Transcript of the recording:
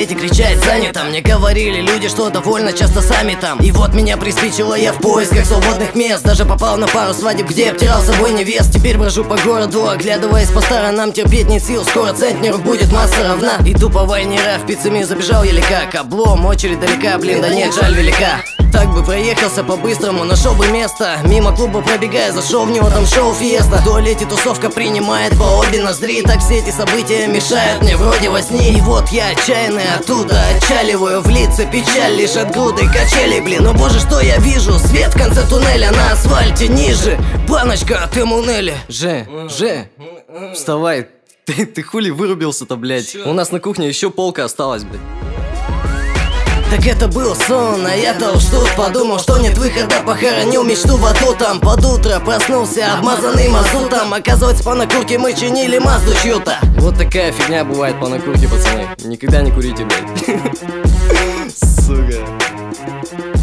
сидеть и кричать занято. Мне говорили люди, что довольно часто сами там. И вот меня приспичило, я в поисках свободных мест. Даже попал на пару свадеб, где обтирал с собой невест. Теперь брожу по городу, оглядываясь по сторонам. Терпеть нет сил, скоро центнеру будет масса равна. Иду по войне, в пиццами забежал еле как облом. Очередь далека, блин, да нет, жаль велика. Так бы проехался по-быстрому, нашел бы место. Мимо клуба пробегая, зашел в него, там шоу фиеста. В туалете тусовка принимает по обе ноздри. Так все эти события мешают мне вроде во сне. И вот я отчаянный оттуда отчаливаю. В лице печаль лишь от груды качелей, блин. Но боже, что я вижу, свет в конце туннеля. На асфальте ниже, баночка от Эмунели. Же, вставай. Ты хули вырубился-то, блядь? Чё? У нас на кухне еще полка осталась, блядь. Так это был сон, а я-то уж тут подумал, что нет выхода, похоронил мечту в аду там. Под утро проснулся, обмазанный мазутом. Оказывается, по накурке мы чинили Мазду чью-то. Вот такая фигня бывает по накурке, пацаны. Никогда не курите, блядь. Сука.